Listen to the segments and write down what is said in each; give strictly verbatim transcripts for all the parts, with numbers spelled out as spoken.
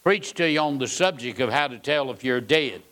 preach to you on the subject of how to tell if you're dead.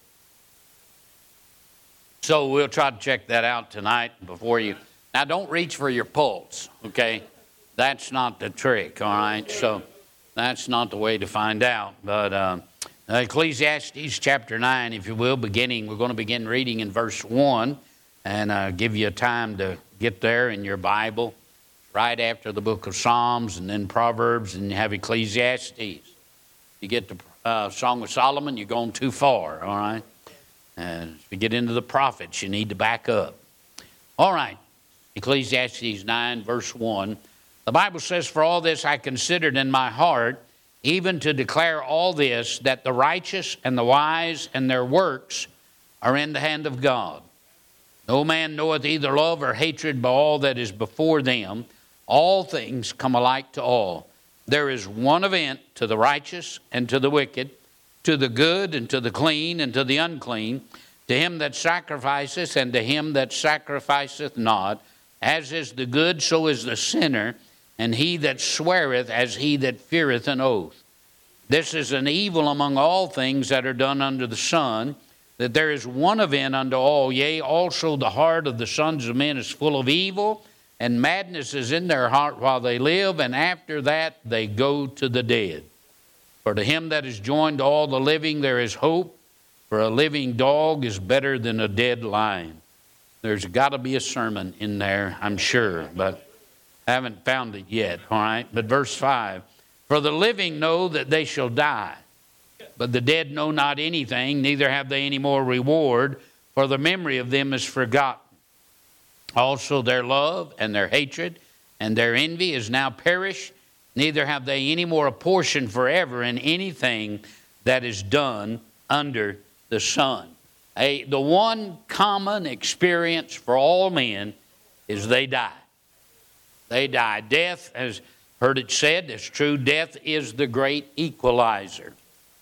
So we'll try to check that out tonight before you. Now, don't reach for your pulse, okay? That's not the trick, all right? So that's not the way to find out. But uh, Ecclesiastes chapter nine, if you will, beginning, we're going to begin reading in verse one and uh, give you a time to get there in your Bible, right after the book of Psalms and then Proverbs, and you have Ecclesiastes. You get the uh, Song of Solomon, you're going too far, all right? And if you get into the prophets, you need to back up. All right, Ecclesiastes nine, verse one. The Bible says, "For all this I considered in my heart, even to declare all this, that the righteous and the wise and their works are in the hand of God. No man knoweth either love or hatred by all that is before them. All things come alike to all. There is one event to the righteous and to the wicked, to the good and to the clean and to the unclean, to him that sacrificeth and to him that sacrificeth not. As is the good, so is the sinner, and he that sweareth as he that feareth an oath. This is an evil among all things that are done under the sun, that there is one event unto all. Yea, also the heart of the sons of men is full of evil, and madness is in their heart while they live, and after that they go to the dead. For to him that is joined to all the living there is hope, for a living dog is better than a dead lion." There's got to be a sermon in there, I'm sure, but I haven't found it yet, all right? But verse five, "For the living know that they shall die, but the dead know not anything, neither have they any more reward, for the memory of them is forgotten. Also their love and their hatred and their envy is now perished, neither have they any more a portion forever in anything that is done under the sun." A, the one common experience for all men is they die. They die. Death, as heard it said, it's true, death is the great equalizer.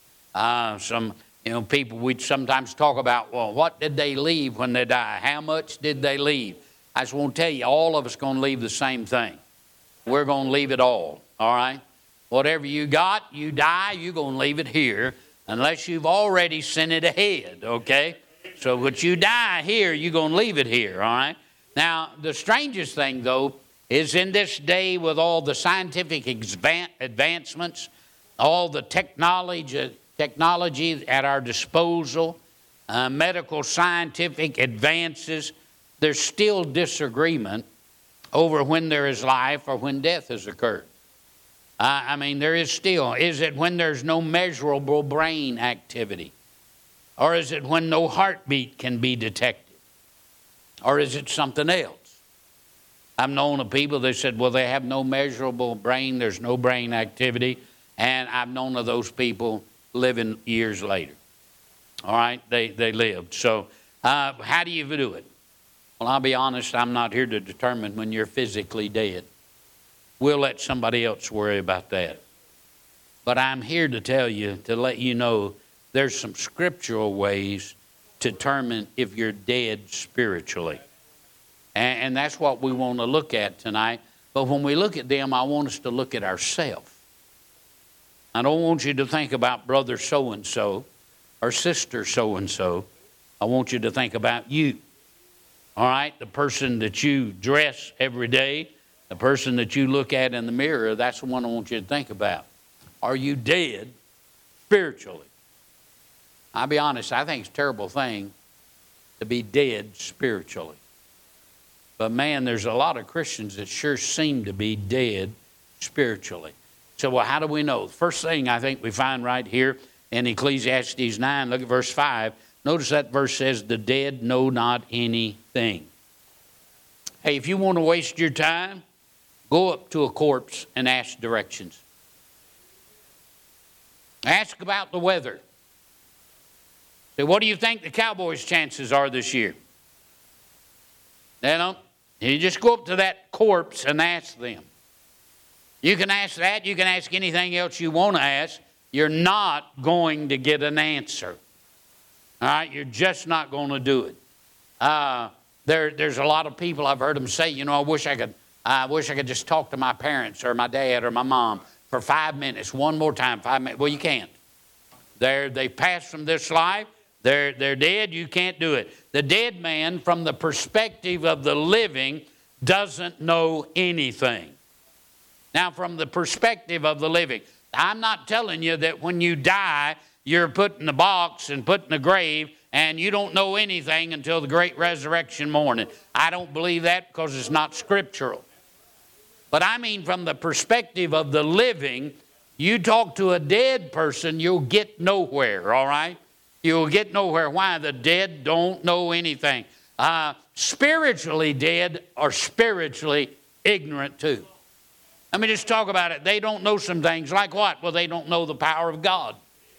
Uh, some you know people, we sometimes talk about, well, what did they leave when they die? How much did they leave? I just want to tell you, all of us going to leave the same thing. We're going to leave it all, all right? Whatever you got, you die, you're going to leave it here, unless you've already sent it ahead, okay? So when you die here, you're going to leave it here, all right? Now, the strangest thing, though, is in this day with all the scientific advancements, all the technology, technology at our disposal, uh, medical scientific advances, there's still disagreement over when there is life or when death has occurred. Uh, I mean, there is still. Is it when there's no measurable brain activity? Or is it when no heartbeat can be detected? Or is it something else? I've known of people that said, well, they have no measurable brain, there's no brain activity, and I've known of those people living years later. All right, they, they lived. So uh, how do you do it? Well, I'll be honest, I'm not here to determine when you're physically dead. We'll let somebody else worry about that. But I'm here to tell you, to let you know, there's some scriptural ways to determine if you're dead spiritually. And, and that's what we want to look at tonight. But when we look at them, I want us to look at ourselves. I don't want you to think about brother so-and-so or sister so-and-so. I want you to think about you. All right? The person that you dress every day, the person that you look at in the mirror, that's the one I want you to think about. Are you dead spiritually? I'll be honest, I think it's a terrible thing to be dead spiritually. But man, there's a lot of Christians that sure seem to be dead spiritually. So, well, how do we know? The first thing I think we find right here in Ecclesiastes nine, look at verse five. Notice that verse says, the dead know not anything. Hey, if you want to waste your time, go up to a corpse and ask directions. Ask about the weather. Say, what do you think the Cowboys' chances are this year? They don't. You just go up to that corpse and ask them. You can ask that. You can ask anything else you want to ask. You're not going to get an answer. All right? You're just not going to do it. Uh, there, there's a lot of people I've heard them say, you know, I wish I could, I wish I could just talk to my parents or my dad or my mom for five minutes, one more time, five minutes. Well, you can't. They're, they passed from this life. They're, they're dead. You can't do it. The dead man, from the perspective of the living, doesn't know anything. Now, from the perspective of the living, I'm not telling you that when you die, you're put in a box and put in a grave and you don't know anything until the great resurrection morning. I don't believe that because it's not scriptural. But I mean from the perspective of the living, you talk to a dead person, you'll get nowhere, all right? You'll get nowhere. Why? The dead don't know anything. Uh, spiritually dead are spiritually ignorant too. Let me just talk about it. They don't know some things. Like what? Well, they don't know the power of God.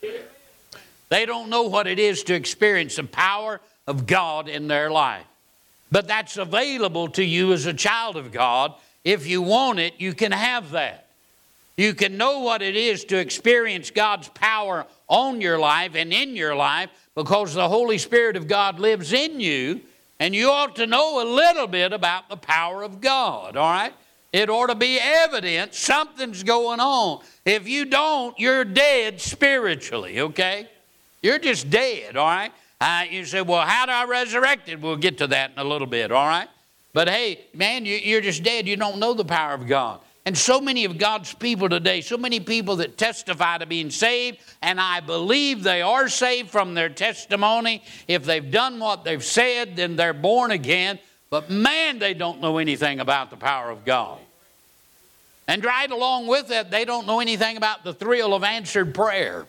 They don't know what it is to experience the power of God in their life. But that's available to you as a child of God. If you want it, you can have that. You can know what it is to experience God's power on your life and in your life because the Holy Spirit of God lives in you, and you ought to know a little bit about the power of God, all right? It ought to be evident something's going on. If you don't, you're dead spiritually, okay? You're just dead, all right? Uh, you say, well, how do I resurrect it? We'll get to that in a little bit, all right? But hey, man, you, you're just dead. You don't know the power of God. And so many of God's people today, so many people that testify to being saved, and I believe they are saved from their testimony. If they've done what they've said, then they're born again. But man, they don't know anything about the power of God. And right along with that, they don't know anything about the thrill of answered prayer.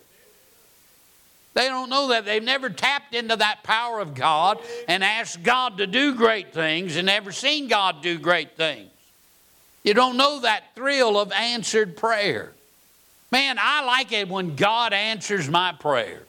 They don't know that. They've never tapped into that power of God and asked God to do great things and never seen God do great things. You don't know that thrill of answered prayer. Man, I like it when God answers my prayer.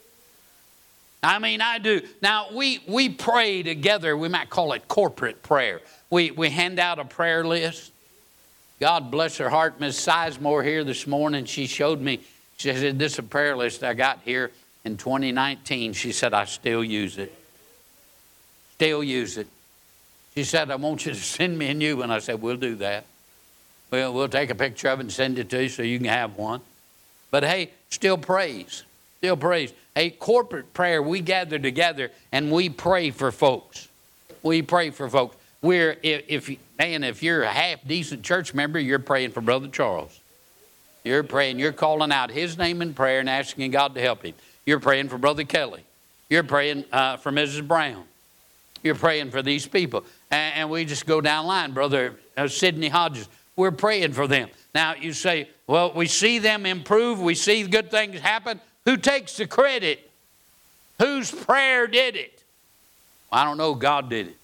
I mean, I do. Now, we, we pray together. We might call it corporate prayer. We, we hand out a prayer list. God bless her heart. Miss Sizemore here this morning, she showed me, she said, this is a prayer list I got here in twenty nineteen. She said, I still use it. Still use it. She said, I want you to send me a new one. I said, we'll do that. Well, we'll take a picture of it and send it to you so you can have one. But hey, still praise. Still praise. Hey, corporate prayer, we gather together and we pray for folks. We pray for folks. We're, if, if man, if you're a half-decent church member, you're praying for Brother Charles. You're praying, you're calling out his name in prayer and asking God to help him. You're praying for Brother Kelly. You're praying uh, for Missus Brown. You're praying for these people. And, and we just go down the line. Brother uh, Sidney Hodges, we're praying for them. Now, you say, well, we see them improve. We see good things happen. Who takes the credit? Whose prayer did it? Well, I don't know. God did it.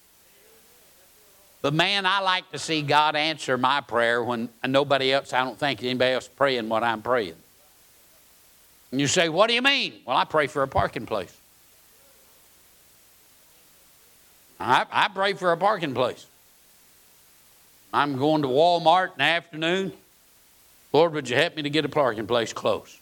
But man, I like to see God answer my prayer when nobody else, I don't think anybody else praying what I'm praying. And you say, what do you mean? Well, I pray for a parking place. I, I pray for a parking place. I'm going to Walmart in the afternoon. Lord, would you help me to get a parking place close?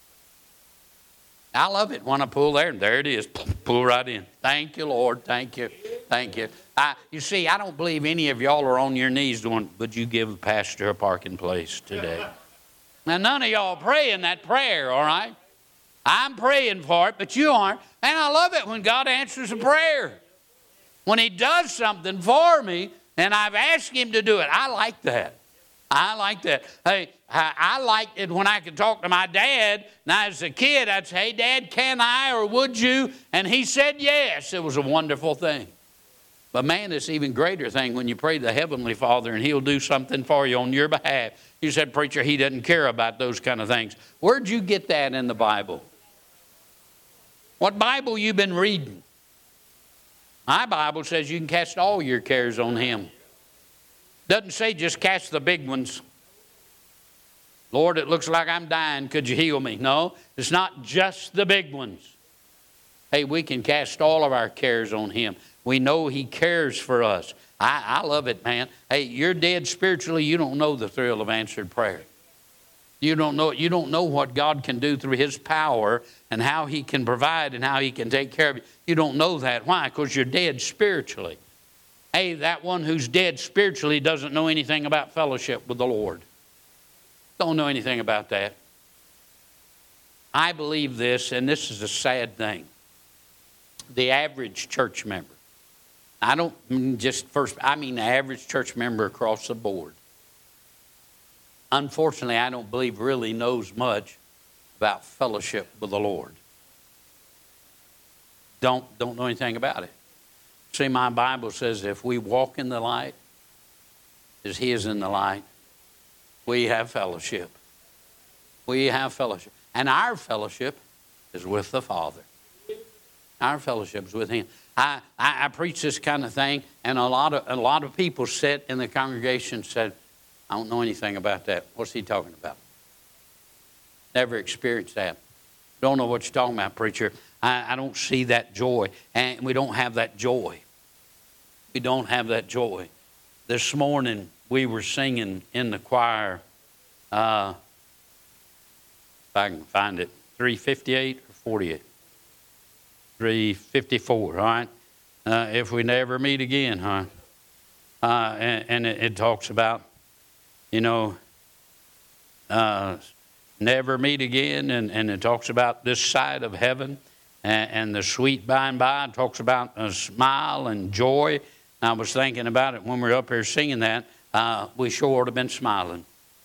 I love it when I pull there, and there it is. Pull right in. Thank you, Lord. Thank you. Thank you. I, you see, I don't believe any of y'all are on your knees doing, would you give the pastor a parking place today? Now, none of y'all praying that prayer, all right? I'm praying for it, but you aren't. And I love it when God answers a prayer. When he does something for me, and I've asked him to do it. I like that. I like that. Hey, I, I liked it when I could talk to my dad. Now, as a kid, I'd say, hey, Dad, can I or would you? And he said yes. It was a wonderful thing. But man, it's an even greater thing when you pray to the Heavenly Father and he'll do something for you on your behalf. You said, preacher, he doesn't care about those kind of things. Where'd you get that in the Bible? What Bible you been reading? My Bible says you can cast all your cares on him. Doesn't say just cast the big ones. Lord, it looks like I'm dying. Could you heal me? No, it's not just the big ones. Hey, we can cast all of our cares on him. We know he cares for us. I, I love it, man. Hey, you're dead spiritually. You don't know the thrill of answered prayer. You don't know, you don't know what God can do through his power and how he can provide and how he can take care of you. You don't know that. Why? Because you're dead spiritually. Hey, that one who's dead spiritually doesn't know anything about fellowship with the Lord. Don't know anything about that. I believe this, and this is a sad thing. The average church member, I don't mean just first, I mean the average church member across the board, unfortunately, I don't believe really knows much about fellowship with the Lord. Don't, don't know anything about it. See, my Bible says if we walk in the light as He is in the light, we have fellowship. We have fellowship. And our fellowship is with the Father. Our fellowship is with Him. I, I, I preach this kind of thing, and a lot of a lot of people sit in the congregation and said, I don't know anything about that. What's he talking about? Never experienced that. Don't know what you're talking about, preacher. I, I don't see that joy. And we don't have that joy. We don't have that joy. This morning, we were singing in the choir, uh, if I can find it, three fifty-eight or forty-eight? three fifty-four, all right? Uh, if we never meet again, huh? Uh, and and it, it talks about, you know, uh, never meet again, and, and it talks about this side of heaven and, and the sweet by and by. It talks about a smile and joy. And I was thinking about it when we were up here singing that. Uh, we sure would have been smiling.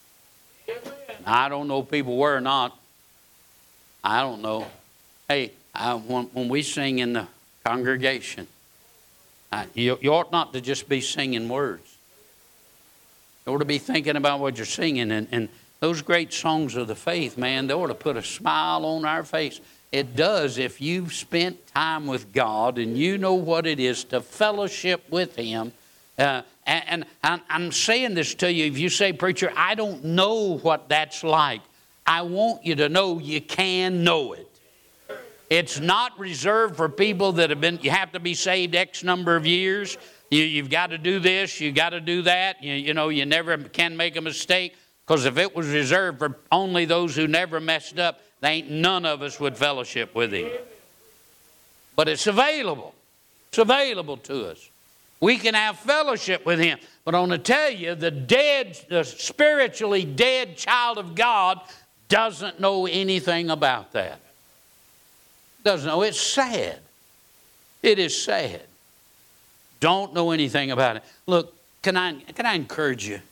I don't know if people were or not. I don't know. Hey, I, when, when we sing in the congregation, uh, you, you ought not to just be singing words. You ought to be thinking about what you're singing. And, and those great songs of the faith, man, they ought to put a smile on our face. It does if you've spent time with God and you know what it is to fellowship with Him. Uh, and and I'm, I'm saying this to you. If you say, preacher, I don't know what that's like, I want you to know you can know it. It's not reserved for people that have been, you have to be saved X number of years. You, you've got to do this, you got to do that. You, you know, you never can make a mistake. Because if it was reserved for only those who never messed up, there ain't none of us would fellowship with Him. But it's available. It's available to us. We can have fellowship with Him. But I want to tell you, the dead, the spiritually dead child of God doesn't know anything about that. Doesn't know. It's sad. It is sad. Don't know anything about it. Look, can I, can I encourage you?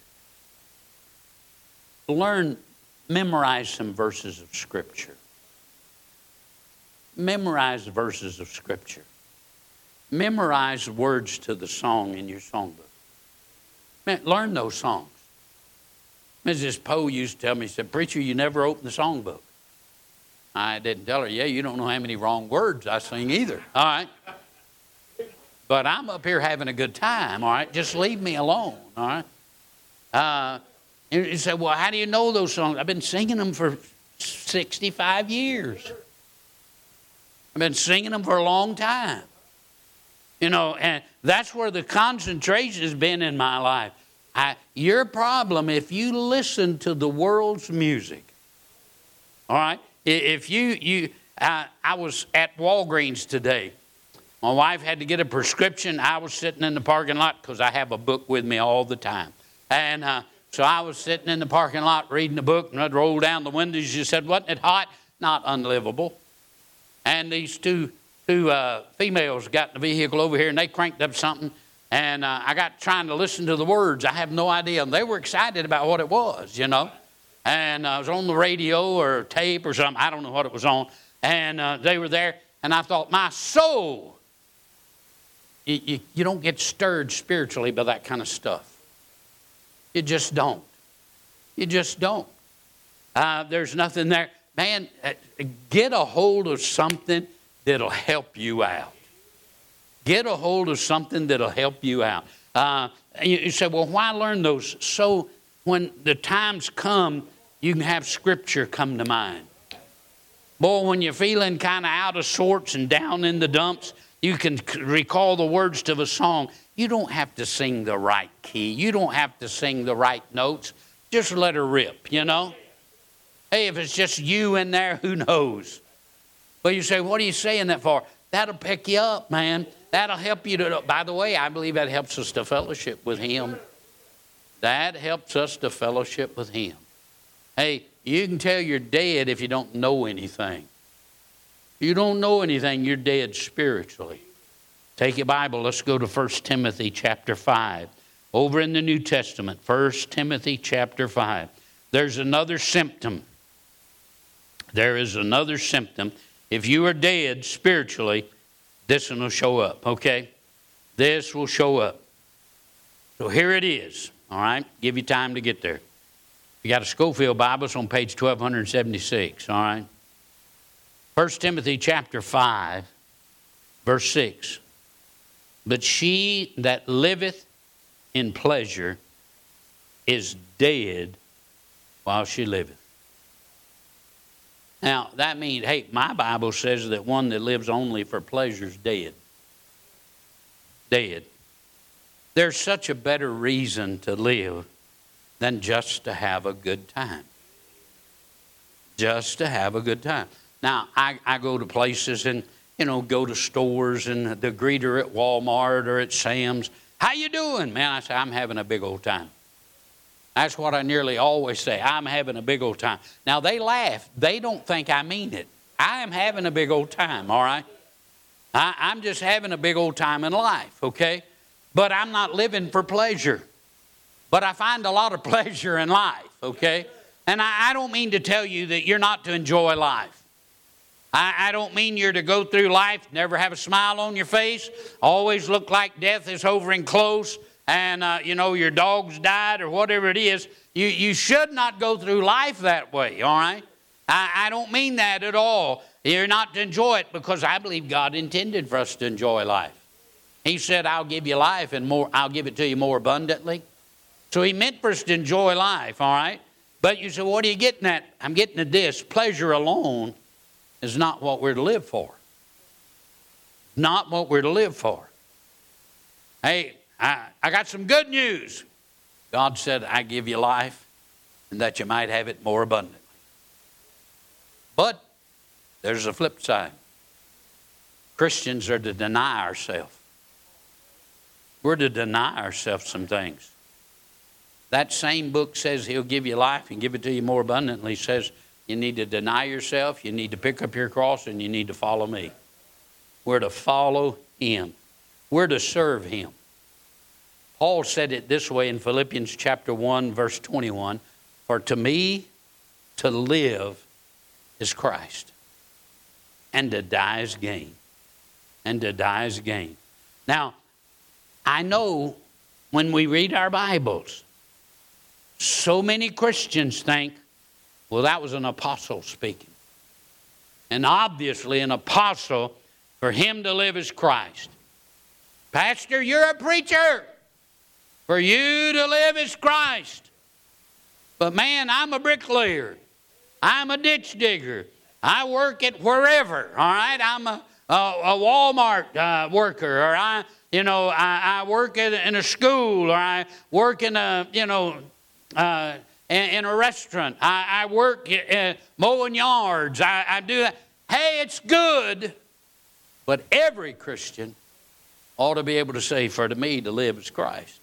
Learn, memorize some verses of Scripture. Memorize verses of Scripture. Memorize words to the song in your songbook. Man, learn those songs. Missus Poe used to tell me, she said, preacher, you never open the songbook. I didn't tell her, yeah, you don't know how many wrong words I sing either. All right. But I'm up here having a good time, all right? Just leave me alone, all right? Uh, and you say, well, how do you know those songs? I've been singing them for sixty-five years. I've been singing them for a long time. You know, and that's where the concentration has been in my life. I, your problem, if you listen to the world's music, all right? If you, you uh, I was at Walgreens today. My wife had to get a prescription. I was sitting in the parking lot because I have a book with me all the time. And uh, so I was sitting in the parking lot reading the book, and I'd roll down the windows. She said, wasn't it hot? Not unlivable. And these two, two uh, females got in the vehicle over here, and they cranked up something. And uh, I got trying to listen to the words. I have no idea. And they were excited about what it was, you know. And uh, it was on the radio or tape or something. I don't know what it was on. And uh, they were there. And I thought, my soul, you, you, you don't get stirred spiritually by that kind of stuff. You just don't. You just don't. Uh, there's nothing there. Man, uh, get a hold of something that'll help you out. Get a hold of something that'll help you out. Uh, you, you say, well, why learn those? So when the times come, you can have Scripture come to mind. Boy, when you're feeling kind of out of sorts and down in the dumps, you can recall the words to the song. You don't have to sing the right key. You don't have to sing the right notes. Just let her rip, you know. Hey, if it's just you in there, who knows? But you say, what are you saying that for? That'll pick you up, man. That'll help you to, by the way, I believe that helps us to fellowship with Him. That helps us to fellowship with Him. Hey, you can tell you're dead if you don't know anything. If you don't know anything, you're dead spiritually. Take your Bible, let's go to First Timothy chapter five. Over in the New Testament, First Timothy chapter five. There's another symptom. There is another symptom. If you are dead spiritually, this one will show up, okay? This will show up. So here it is, all right? Give you time to get there. You got a Schofield Bible, it's on page twelve seventy-six, all right? First Timothy chapter five, verse six. But she that liveth in pleasure is dead while she liveth. Now, that means, hey, my Bible says that one that lives only for pleasure is dead. Dead. There's such a better reason to live than just to have a good time. Just to have a good time. Now, I, I go to places and, you know, go to stores and the greeter at Walmart or at Sam's. How you doing? Man, I say, I'm having a big old time. That's what I nearly always say. I'm having a big old time. Now, they laugh. They don't think I mean it. I am having a big old time, all right? I, I'm just having a big old time in life, okay? But I'm not living for pleasure. But I find a lot of pleasure in life, okay? And I, I don't mean to tell you that you're not to enjoy life. I, I don't mean you're to go through life, never have a smile on your face, always look like death is hovering close, and, uh, you know, your dog's died or whatever it is. You, you should not go through life that way, all right? I, I don't mean that at all. You're not to enjoy it, because I believe God intended for us to enjoy life. He said, I'll give you life and more. I'll give it to you more abundantly. So he meant for us to enjoy life, all right? But you say, what are you getting at? I'm getting at this. Pleasure alone is not what we're to live for. Not what we're to live for. Hey, I, I got some good news. God said, I give you life and that you might have it more abundantly. But there's a flip side. Christians are to deny ourselves. We're to deny ourselves some things. That same book says he'll give you life and give it to you more abundantly. It says you need to deny yourself, you need to pick up your cross, and you need to follow me. We're to follow him. We're to serve him. Paul said it this way in Philippians chapter one, verse twenty-one. For to me, to live is Christ, and to die is gain. And to die is gain. Now, I know when we read our Bibles, so many Christians think, well, that was an apostle speaking. And obviously an apostle, for him to live is Christ. Pastor, you're a preacher. For you to live is Christ. But man, I'm a bricklayer. I'm a ditch digger. I work at wherever, all right? I'm a, a, a Walmart uh, worker, or I, you know, I, I work in, in a school, or I work in a, you know, uh, in, in a restaurant. I, I work uh, mowing yards. I, I do that. Hey, it's good. But every Christian ought to be able to say, for to me to live is Christ,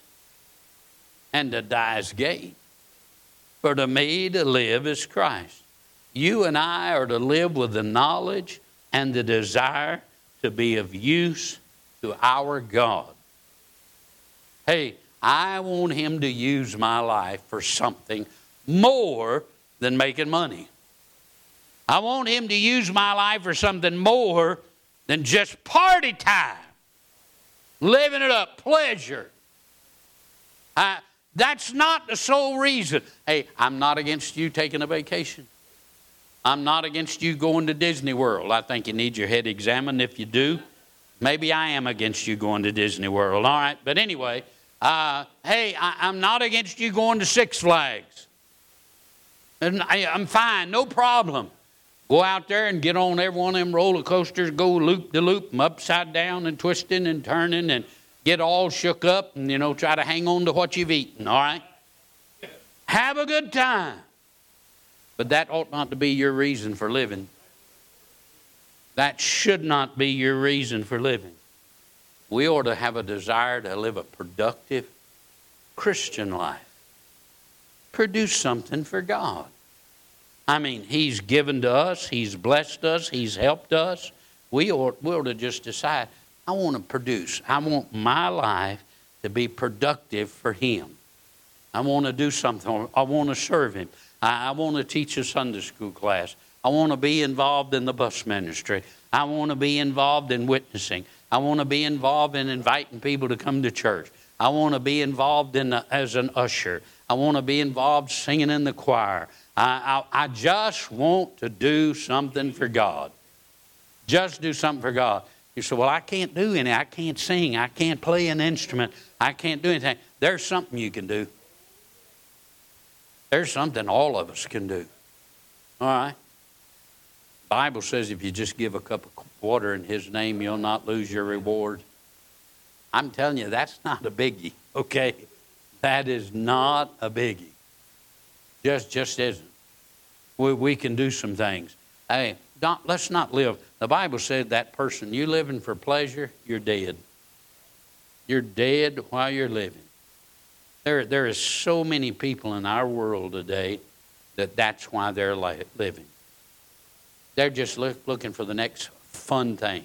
and to die is gain. For to me to live is Christ. You and I are to live with the knowledge and the desire to be of use to our God. Hey, I want him to use my life for something more than making money. I want him to use my life for something more than just party time. Living it up, pleasure. I, that's not the sole reason. Hey, I'm not against you taking a vacation. I'm not against you going to Disney World. I think you need your head examined if you do. Maybe I am against you going to Disney World. All right, but anyway, uh, hey, I, I'm not against you going to Six Flags. And I, I'm fine, no problem. Go out there and get on every one of them roller coasters, go loop de loop, them upside down and twisting and turning, and get all shook up and, you know, try to hang on to what you've eaten, all right? Have a good time. But that ought not to be your reason for living. That should not be your reason for living. We ought to have a desire to live a productive Christian life. Produce something for God. I mean, He's given to us. He's blessed us. He's helped us. We ought, we ought to just decide, I want to produce. I want my life to be productive for Him. I want to do something. I want to serve Him. I, I want to teach a Sunday school class. I want to be involved in the bus ministry. I want to be involved in witnessing. I want to be involved in inviting people to come to church. I want to be involved in the, as an usher. I want to be involved singing in the choir. I, I, I just want to do something for God. Just do something for God. You say, well, I can't do any. I can't sing. I can't play an instrument. I can't do anything. There's something you can do. There's something all of us can do. All right? The Bible says if you just give a cup of water in His name, you'll not lose your reward. I'm telling you, that's not a biggie, okay? That is not a biggie. Just, just isn't. We, we can do some things. Hey, don't, let's not live. The Bible said that person, you living for pleasure, you're dead. You're dead while you're living. There, there is so many people in our world today that that's why they're li- living. They're just look, looking for the next fun thing.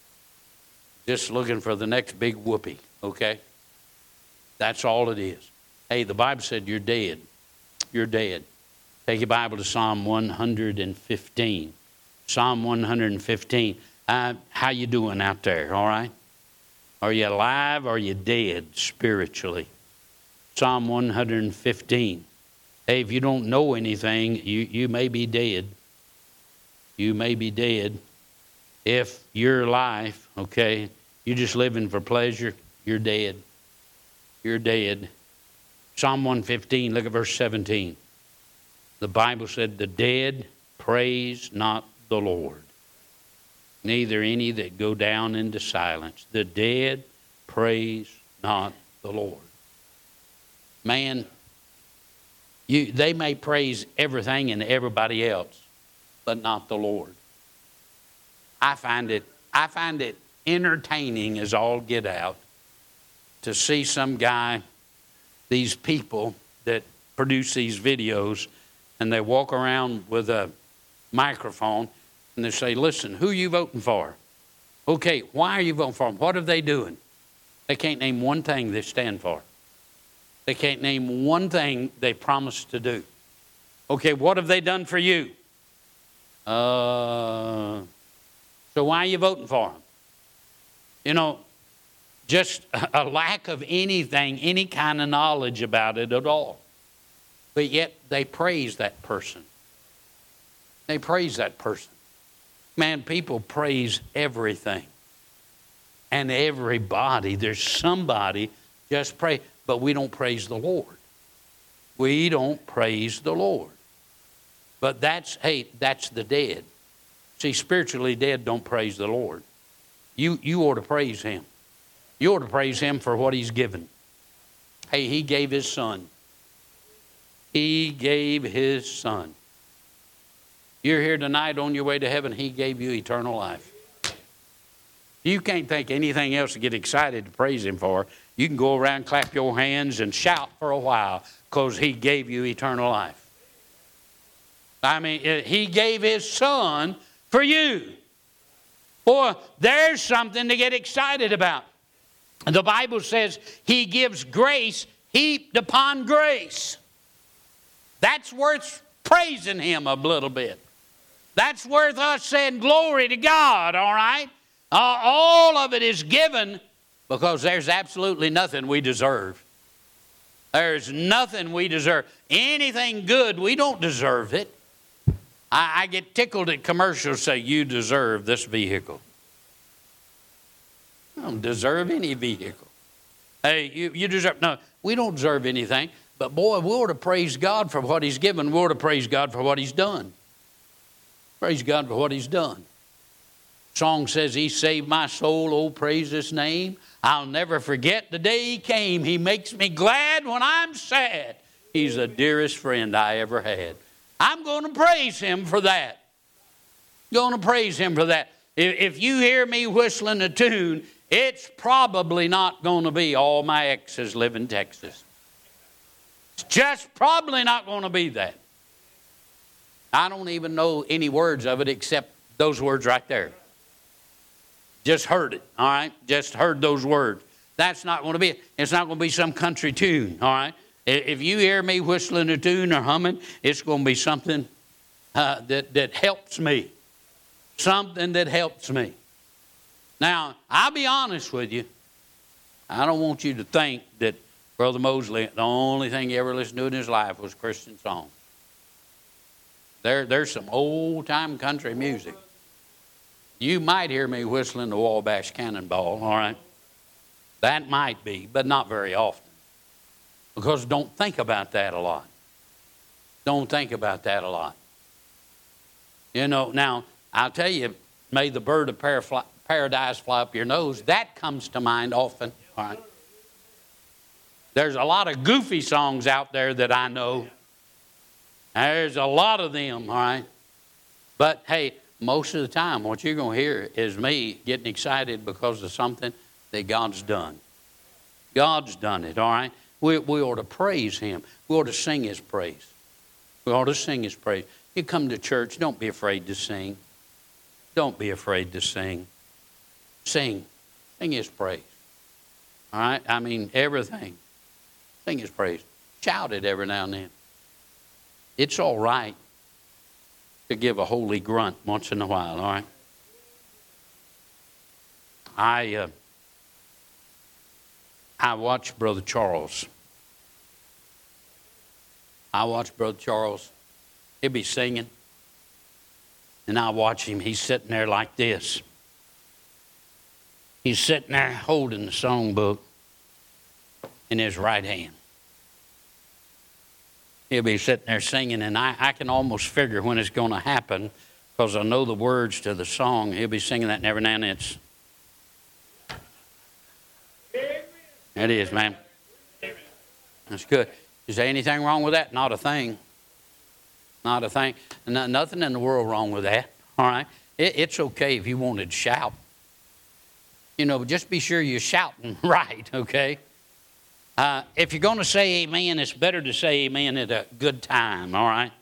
Just looking for the next big whoopee, okay? That's all it is. Hey, the Bible said you're dead. You're dead. Take your Bible to Psalm one hundred fifteen. Psalm one hundred fifteen. Uh, how you doing out there, all right? Are you alive or are you dead spiritually? Psalm one hundred fifteen. Hey, if you don't know anything, you, you may be dead. You may be dead. If your life, okay, you're just living for pleasure, you're dead. You're dead. Psalm one fifteen, look at verse seventeen. The Bible said, the dead praise not the Lord, neither any that go down into silence. The dead praise not the Lord. Man, you, they may praise everything and everybody else, but not the Lord. I find it, I find it entertaining as all get out to see some guy, these people that produce these videos, and they walk around with a microphone and they say, listen, who are you voting for? Okay, why are you voting for them? What are they doing? They can't name one thing they stand for. They can't name one thing they promised to do. Okay, what have they done for you? Uh, so why are you voting for them? You know, just a lack of anything, any kind of knowledge about it at all. But yet they praise that person. They praise that person. Man, people praise everything and everybody. There's somebody just pray, but we don't praise the Lord. We don't praise the Lord. But that's, hey, that's the dead. See, spiritually dead don't praise the Lord. You, you ought to praise Him. You ought to praise Him for what He's given. Hey, He gave His Son. He gave His Son. You're here tonight on your way to heaven. He gave you eternal life. You can't think anything else to get excited to praise Him for. You can go around, clap your hands, and shout for a while because He gave you eternal life. I mean, He gave His Son for you. Boy, there's something to get excited about. The Bible says He gives grace heaped upon grace. That's worth praising Him a little bit. That's worth us saying glory to God, all right? Uh, all of it is given because there's absolutely nothing we deserve. There's nothing we deserve. Anything good, we don't deserve it. I, I get tickled at commercials say, you deserve this vehicle. I don't deserve any vehicle. Hey, you, you deserve, no, we don't deserve anything. But boy, we ought to praise God for what He's given. We ought to praise God for what He's done. Praise God for what He's done. Song says, He saved my soul, oh praise His name. I'll never forget the day He came. He makes me glad when I'm sad. He's the dearest friend I ever had. I'm going to praise Him for that. Going to praise Him for that. If, if you hear me whistling a tune, it's probably not going to be All My Exes Live in Texas. It's just probably not going to be that. I don't even know any words of it except those words right there. Just heard it, all right? Just heard those words. That's not going to be it. It's not going to be some country tune, all right? If you hear me whistling a tune or humming, it's going to be something uh, that, that helps me. Something that helps me. Now, I'll be honest with you. I don't want you to think that Brother Mosley, the only thing he ever listened to in his life was Christian songs. There, there's some old-time country music. You might hear me whistling the Wabash Cannonball, all right? That might be, but not very often. Because don't think about that a lot. Don't think about that a lot. You know, now, I'll tell you, may the bird of paradise fly up your nose. That comes to mind often, all right? There's a lot of goofy songs out there that I know. There's a lot of them, all right? But, hey, most of the time, what you're going to hear is me getting excited because of something that God's done. God's done it, all right? We, we ought to praise Him. We ought to sing His praise. We ought to sing His praise. You come to church, don't be afraid to sing. Don't be afraid to sing. Sing. Sing His praise. All right? I mean, everything. Sing His praise. Shout it every now and then. It's all right to give a holy grunt once in a while, all right? I uh, I watch Brother Charles. I watch Brother Charles. He'll be singing, and I watch him. He's sitting there like this. He's sitting there holding the songbook in his right hand. He'll be sitting there singing, and I, I can almost figure when it's going to happen because I know the words to the song. He'll be singing that, and every now and then it's... It is, man. That's good. Is there anything wrong with that? Not a thing. Not a thing. No, nothing in the world wrong with that, all right? It, it's okay if you wanted to shout. You know, but just be sure you're shouting right, okay? Uh, if you're going to say amen, it's better to say amen at a good time, all right?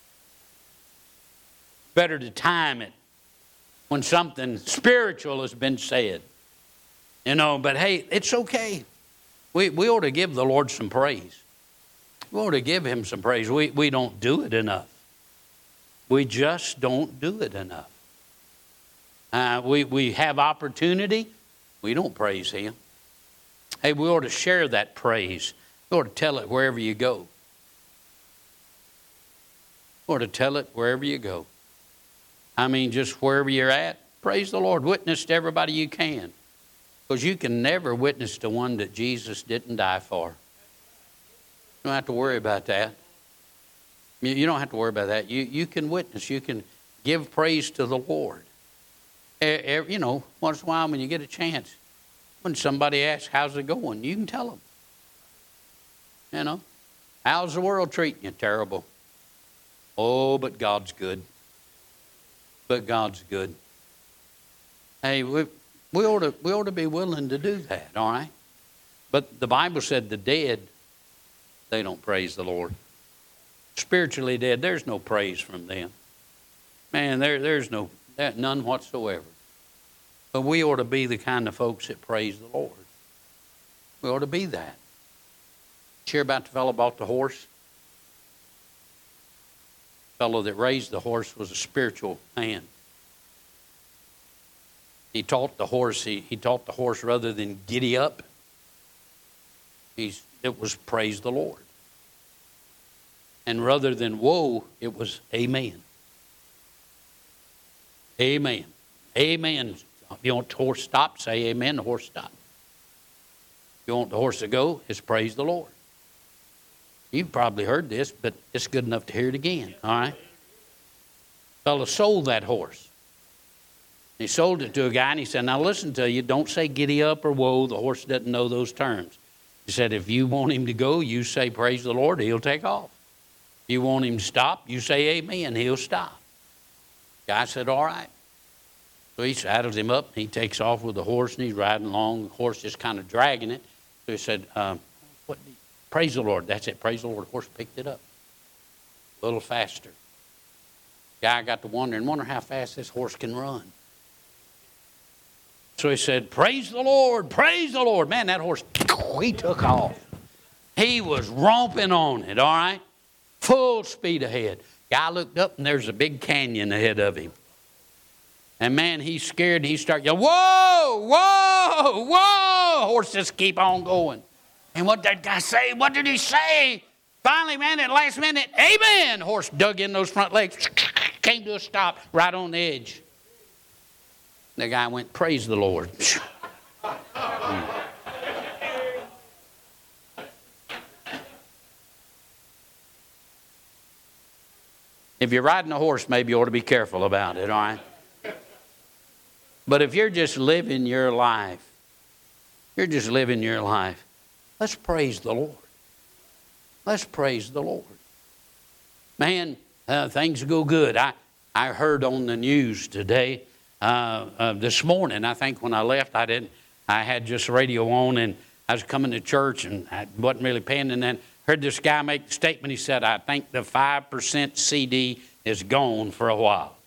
Better to time it when something spiritual has been said. You know, but hey, it's okay. We, we ought to give the Lord some praise. We ought to give Him some praise. We, we don't do it enough. We just don't do it enough. Uh, we, we have opportunity. We don't praise Him. Hey, we ought to share that praise. We ought to tell it wherever you go. We ought to tell it wherever you go. I mean, just wherever you're at, praise the Lord. Witness to everybody you can. Because you can never witness to one that Jesus didn't die for. You don't have to worry about that. You don't have to worry about that. You, you can witness. You can give praise to the Lord. You know, once in a while when you get a chance, when somebody asks, how's it going? You can tell them. You know, how's the world treating you? Terrible. Oh, but God's good. But God's good. Hey, we, we, ought to, we ought to be willing to do that, all right? But the Bible said the dead, they don't praise the Lord. Spiritually dead, there's no praise from them. Man, there, there's no, none whatsoever. But we ought to be the kind of folks that praise the Lord. We ought to be that. Did you hear about the fellow bought the horse? The fellow that raised the horse was a spiritual man. He taught the horse, he, he taught the horse rather than giddy up, he's, it was praise the Lord. And rather than woe, it was amen. Amen. Amen. If you want the horse to stop, say amen, the horse stop. If you want the horse to go, it's praise the Lord. You've probably heard this, but it's good enough to hear it again, all right? Fellow sold that horse. He sold it to a guy, and he said, now listen to you, don't say giddy up or whoa, the horse doesn't know those terms. He said, if you want him to go, you say praise the Lord, he'll take off. If you want him to stop, you say amen, he'll stop. Guy said, all right. So he saddles him up, and he takes off with the horse, and he's riding along, the horse just kind of dragging it. So he said, um, what, praise the Lord. That's it, praise the Lord. The horse picked it up a little faster. Guy got to wondering, wonder how fast this horse can run. So he said, praise the Lord, praise the Lord. Man, that horse, he took off. He was romping on it, all right? Full speed ahead. Guy looked up, and there's a big canyon ahead of him. And man, he's scared, and he started yelling, whoa, whoa, whoa. Horse just keep on going. And what did that guy say? What did he say? Finally, man, at the last minute, amen. Horse dug in those front legs, came to a stop right on the edge. The guy went, praise the Lord. mm. If you're riding a horse, maybe you ought to be careful about it, all right? But if you're just living your life, you're just living your life, let's praise the Lord. Let's praise the Lord. Man, uh, things go good. I, I heard on the news today, uh, uh, this morning, I think when I left, I didn't, I had just radio on, and I was coming to church, and I wasn't really paying, and then heard this guy make the statement. He said, I think the five percent C D is gone for a while.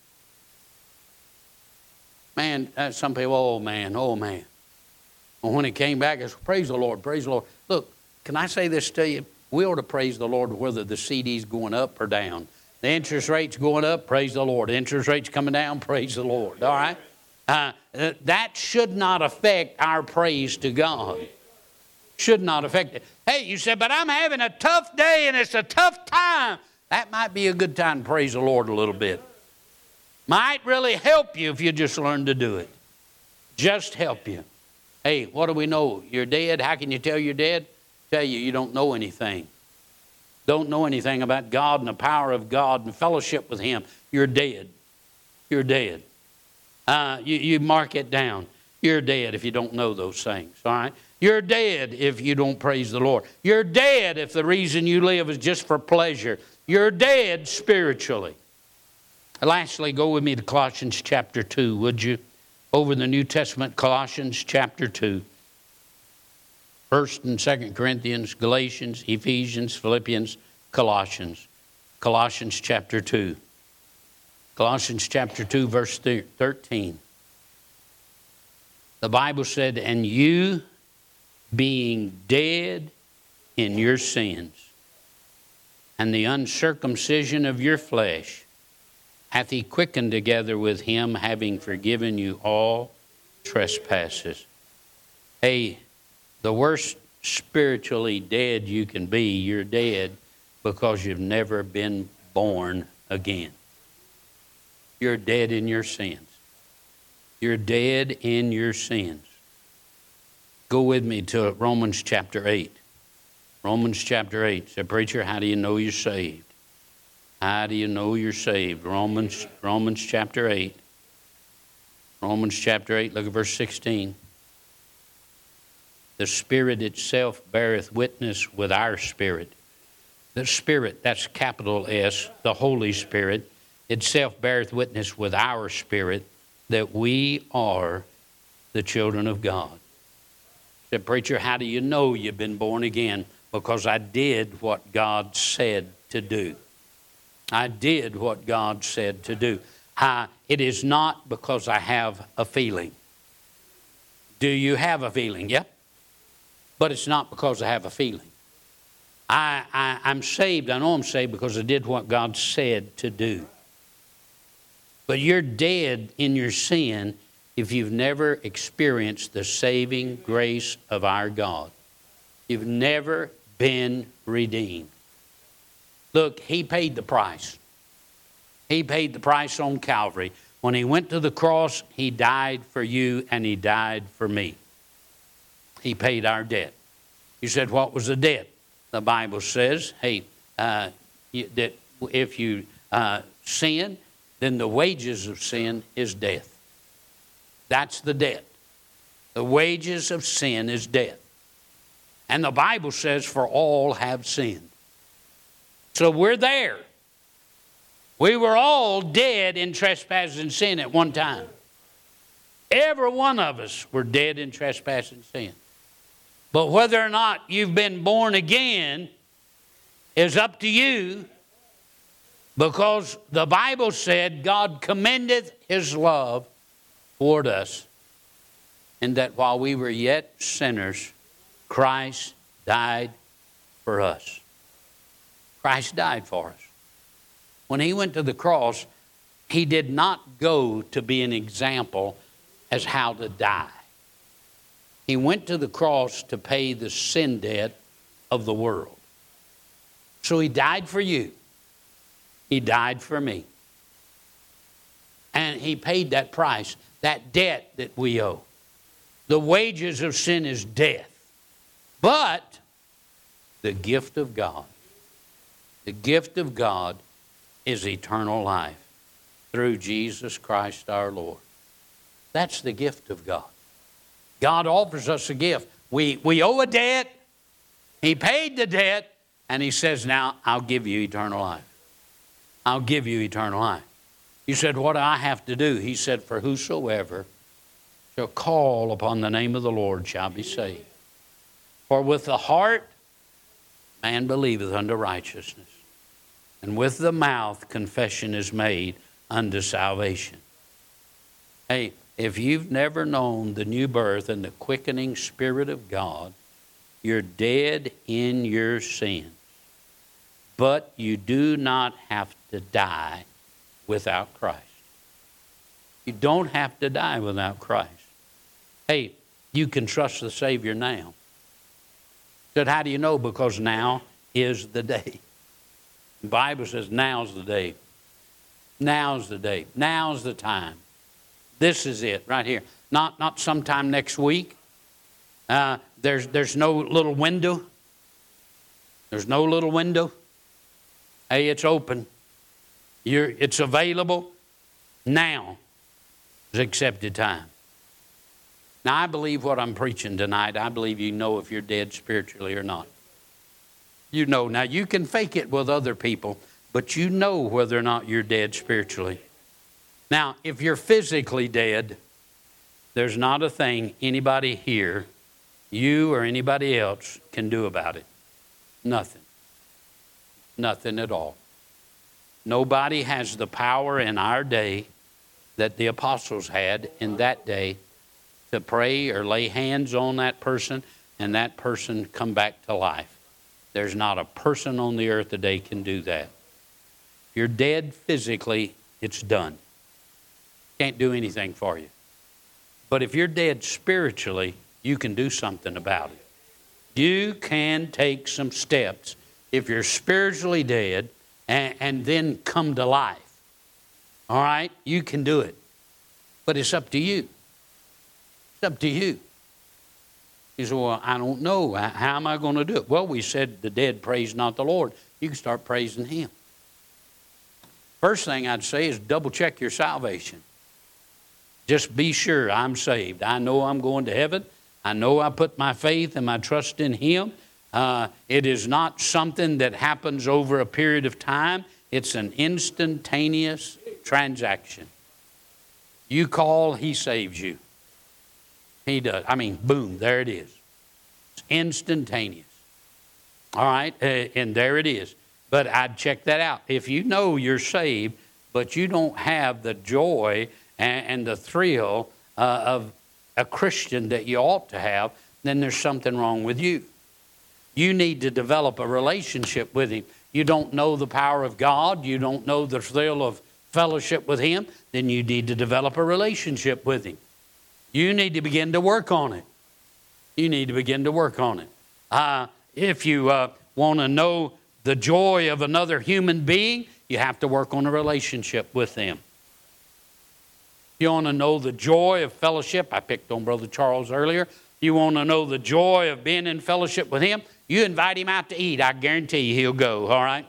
Man, uh, some people, oh man, oh man. And when he came back, I said, praise the Lord, praise the Lord. Look, can I say this to you? We ought to praise the Lord whether the C D's going up or down. The interest rate's going up, praise the Lord. The interest rate's coming down, praise the Lord. All right? Uh, that should not affect our praise to God. Should not affect it. Hey, you said, but I'm having a tough day and it's a tough time. That might be a good time to praise the Lord a little bit. Might really help you if you just learn to do it. Just help you. Hey, what do we know? You're dead. How can you tell you're dead? Tell you, you don't know anything. Don't know anything about God and the power of God and fellowship with Him. You're dead. You're dead. Uh, you, you mark it down. You're dead if you don't know those things, all right? You're dead if you don't praise the Lord. You're dead if the reason you live is just for pleasure. You're dead spiritually. Lastly, go with me to Colossians chapter two, would you? Over the New Testament, Colossians chapter two. First and Second Corinthians, Galatians, Ephesians, Philippians, Colossians. Colossians chapter two. Colossians chapter two, verse thirteen. The Bible said, and you being dead in your sins, and the uncircumcision of your flesh, hath He quickened together with Him, having forgiven you all trespasses. Hey, the worst spiritually dead you can be, you're dead because you've never been born again. You're dead in your sins. You're dead in your sins. Go with me to Romans chapter eight. Romans chapter eight. Say, preacher, how do you know you're saved? How do you know you're saved? Romans, Romans chapter eight. Romans chapter eight, look at verse sixteen. The Spirit itself beareth witness with our spirit. The Spirit, that's capital S, the Holy Spirit, itself beareth witness with our spirit that we are the children of God. Said, preacher, how do you know you've been born again? Because I did what God said to do. I did what God said to do. I, it is not because I have a feeling. Do you have a feeling? Yep. But it's not because I have a feeling. I, I, I'm saved. I know I'm saved because I did what God said to do. But you're dead in your sin if you've never experienced the saving grace of our God. You've never been redeemed. Look, He paid the price. He paid the price on Calvary. When He went to the cross, He died for you and He died for me. He paid our debt. You said, what was the debt? The Bible says, hey, uh, you, that if you uh, sin, then the wages of sin is death. That's the debt. The wages of sin is death. And the Bible says, for all have sinned. So we're there. We were all dead in trespass and sin at one time. Every one of us were dead in trespass and sin. But whether or not you've been born again is up to you. Because the Bible said God commendeth his love toward us, and that while we were yet sinners, Christ died for us. Christ died for us. When he went to the cross, he did not go to be an example as how to die. He went to the cross to pay the sin debt of the world. So he died for you. He died for me. And he paid that price, that debt that we owe. The wages of sin is death. But the gift of God, the gift of God is eternal life through Jesus Christ our Lord. That's the gift of God. God offers us a gift. We, we owe a debt. He paid the debt. And he says, now I'll give you eternal life. I'll give you eternal life. You said, what do I have to do? He said, for whosoever shall call upon the name of the Lord shall be saved. For with the heart man believeth unto righteousness, and with the mouth confession is made unto salvation. Hey, if you've never known the new birth and the quickening Spirit of God, you're dead in your sins. But you do not have to die without Christ. You don't have to die without Christ. Hey, you can trust the Savior now. Said, how do you know? Because now is the day. The Bible says now's the day. Now's the day. Now's the time. This is it right here. Not, not sometime next week. Uh, there's, there's no little window. There's no little window. Hey, it's open. You're, it's available. Now is accepted time. Now, I believe what I'm preaching tonight, I believe you know if you're dead spiritually or not. You know. Now, you can fake it with other people, but you know whether or not you're dead spiritually. Now, if you're physically dead, there's not a thing anybody here, you or anybody else, can do about it. Nothing. Nothing at all. Nobody has the power in our day that the apostles had in that day to pray or lay hands on that person and that person come back to life. There's not a person on the earth today can do that. If you're dead physically, it's done. Can't do anything for you. But if you're dead spiritually, you can do something about it. You can take some steps if you're spiritually dead and, and then come to life. All right? You can do it. But it's up to you. It's up to you. You say, well, I don't know. How am I going to do it? Well, we said the dead praise not the Lord. You can start praising Him. First thing I'd say is double check your salvation. Just be sure I'm saved. I know I'm going to heaven. I know I put my faith and my trust in Him. Uh, it is not something that happens over a period of time. It's an instantaneous transaction. You call, He saves you. He does. I mean, boom, there it is. It's instantaneous. All right, uh, and there it is. But I'd check that out. If you know you're saved, but you don't have the joy and, and the thrill uh, of a Christian that you ought to have, then there's something wrong with you. You need to develop a relationship with Him. You don't know the power of God. You don't know the thrill of fellowship with Him. Then you need to develop a relationship with Him. You need to begin to work on it. You need to begin to work on it. Uh, if you uh, want to know the joy of another human being, you have to work on a relationship with them. You want to know the joy of fellowship? I picked on Brother Charles earlier. You want to know the joy of being in fellowship with him? You invite him out to eat. I guarantee you he'll go, all right?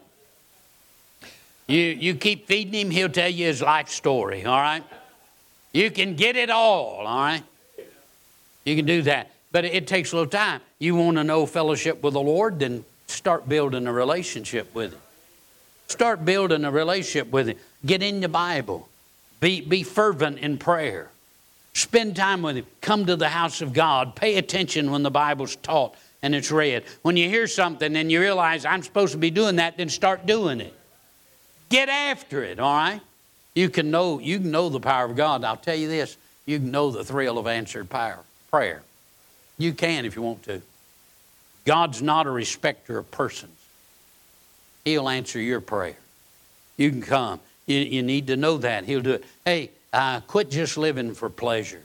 You, you keep feeding him, he'll tell you his life story, all right? You can get it all, all right? You can do that. But it takes a little time. You want to know fellowship with the Lord? Then start building a relationship with Him. Start building a relationship with Him. Get in the Bible. Be, be fervent in prayer. Spend time with Him. Come to the house of God. Pay attention when the Bible's taught and it's read. When you hear something and you realize I'm supposed to be doing that, then start doing it. Get after it, all right? You can know, you can know the power of God. I'll tell you this, you can know the thrill of answered power, prayer. You can if you want to. God's not a respecter of persons. He'll answer your prayer. You can come. You, you need to know that. He'll do it. Hey, uh, quit just living for pleasure.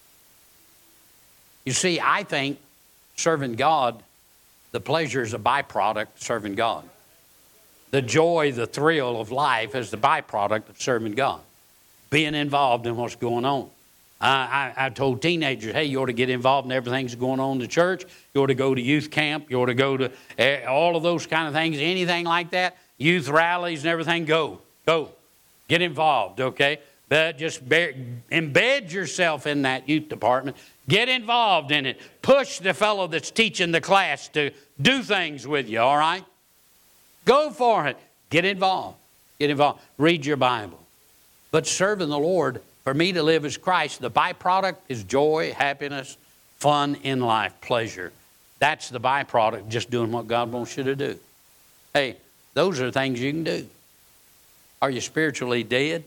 You see, I think serving God, the pleasure is a byproduct of serving God. The joy, the thrill of life is the byproduct of serving God. Being involved in what's going on. Uh, I, I told teenagers, hey, you ought to get involved in everything that's going on in the church. You ought to go to youth camp. You ought to go to uh, all of those kind of things, anything like that. Youth rallies and everything, go. Go. Get involved, okay? But just bear, embed yourself in that youth department. Get involved in it. Push the fellow that's teaching the class to do things with you, all right? Go for it. Get involved. Get involved. Read your Bible. But serving the Lord, for me to live as Christ, the byproduct is joy, happiness, fun in life, pleasure. That's the byproduct, just doing what God wants you to do. Hey, those are things you can do. Are you spiritually dead?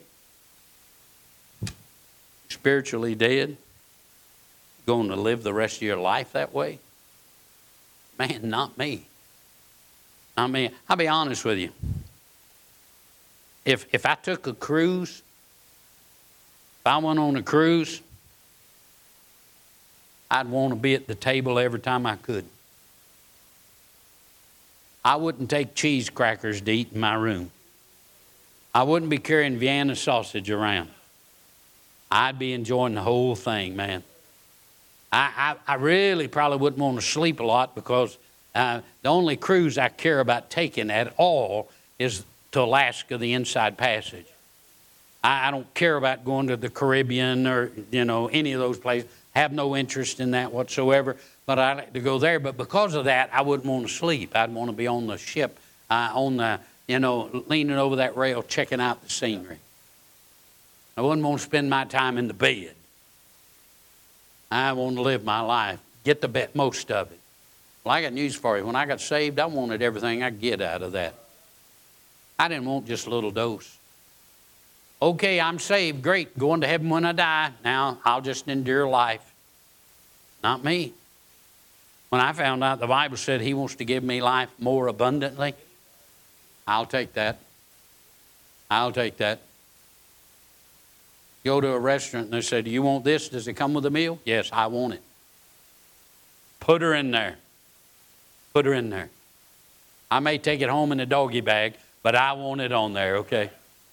Spiritually dead? Going to live the rest of your life that way? Man, not me. I mean, I'll be honest with you. If if I took a cruise, if I went on a cruise, I'd want to be at the table every time I could. I wouldn't take cheese crackers to eat in my room. I wouldn't be carrying Vienna sausage around. I'd be enjoying the whole thing, man. I, I, I really probably wouldn't want to sleep a lot because uh, the only cruise I care about taking at all is to Alaska, the Inside Passage. I, I don't care about going to the Caribbean or, you know, any of those places. Have no interest in that whatsoever, but I like to go there. But because of that, I wouldn't want to sleep. I'd want to be on the ship, uh, on the, you know, leaning over that rail, checking out the scenery. I wouldn't want to spend my time in the bed. I want to live my life, get the best, most of it. Well, I got news for you. When I got saved, I wanted everything I could get out of that. I didn't want just a little dose. Okay, I'm saved. Great. Going to heaven when I die. Now I'll just endure life. Not me. When I found out the Bible said He wants to give me life more abundantly, I'll take that. I'll take that. Go to a restaurant and they say, do you want this? Does it come with a meal? Yes, I want it. Put her in there. Put her in there. I may take it home in a doggy bag, but I want it on there, okay?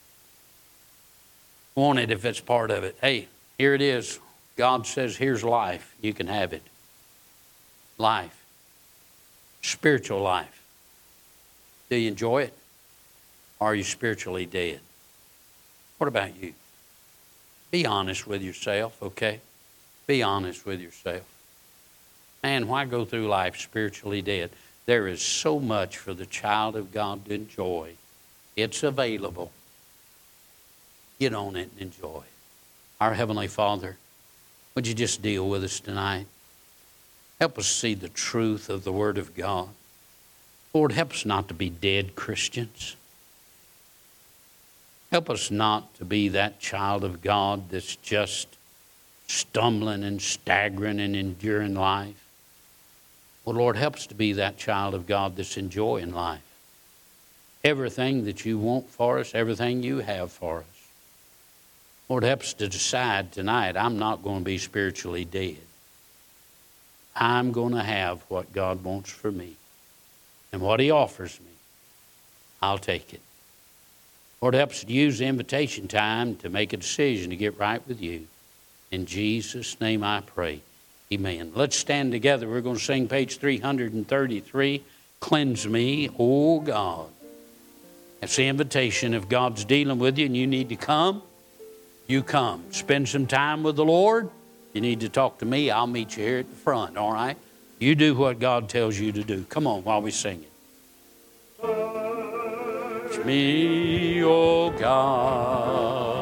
Want it if it's part of it. Hey, here it is. God says, here's life. You can have it. Life. Spiritual life. Do you enjoy it? Or are you spiritually dead? What about you? Be honest with yourself, okay? Be honest with yourself. Man, why go through life spiritually dead? There is so much for the child of God to enjoy. It's available. Get on it and enjoy. Our Heavenly Father, would you just deal with us tonight? Help us see the truth of the Word of God. Lord, help us not to be dead Christians. Help us not to be that child of God that's just stumbling and staggering and enduring life. Well, Lord, help us to be that child of God that's enjoying life. Everything that you want for us, everything you have for us. Lord, help us to decide tonight, I'm not going to be spiritually dead. I'm going to have what God wants for me. And what He offers me, I'll take it. Lord, help us to use the invitation time to make a decision to get right with you. In Jesus' name I pray. Amen. Let's stand together. We're going to sing page three thirty-three, Cleanse Me, O God. That's the invitation. If God's dealing with you and you need to come, you come. Spend some time with the Lord. You need to talk to me, I'll meet you here at the front, all right? You do what God tells you to do. Come on while we sing it. Touch me, O God.